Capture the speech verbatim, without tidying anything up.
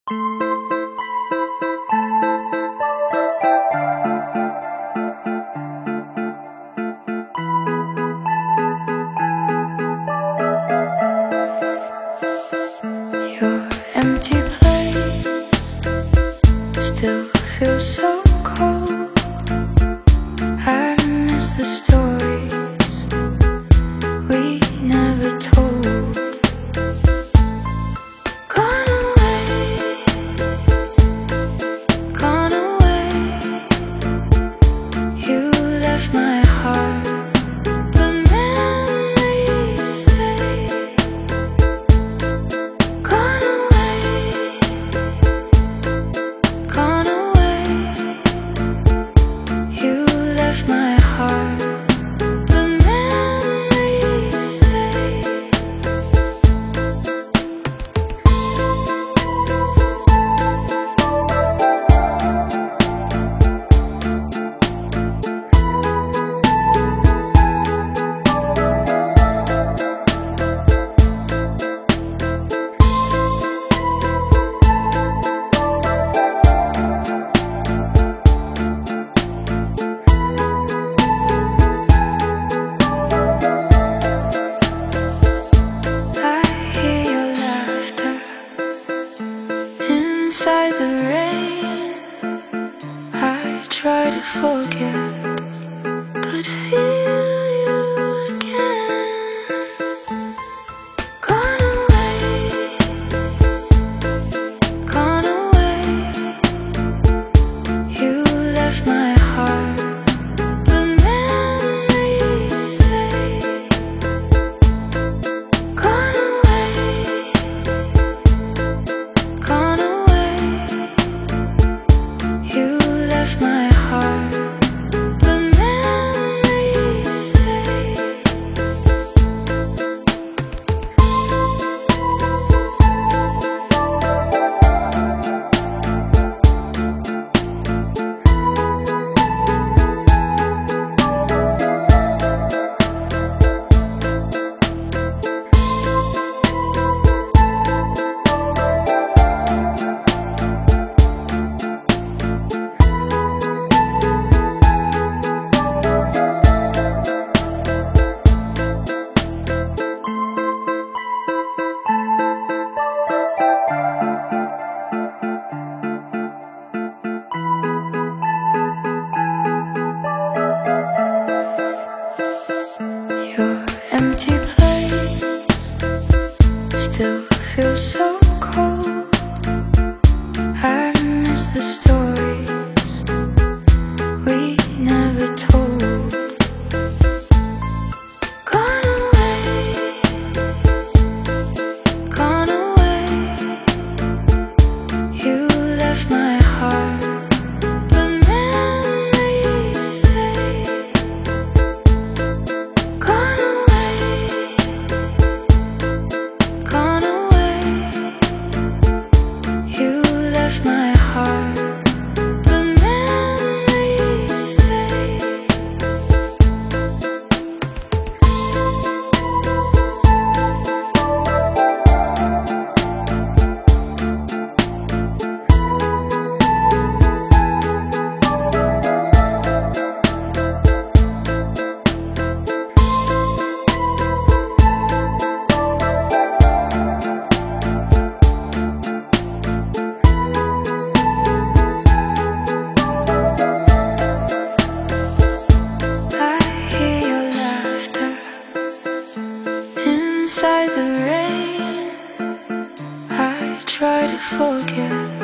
Your empty place still feels so cold. I miss the stories we never told. Gone away, gone away. You left my heart, but memories stay. Gone away, gone away. You left my heart, but memories stay. I hear your laughter inside the rain. I try to forget, but feel you again. Gone away, gone away. You left my heart, but memories stay. Gone away, gone away. You left my heart, but memories stay. Your empty place still feels so cold. I miss the stories we never told. Gone away, gone away. You left my heart, but memories stay. Gone away, gone away. You left my heart, but memories stay. I hear your laughter inside the rain. I try to forget,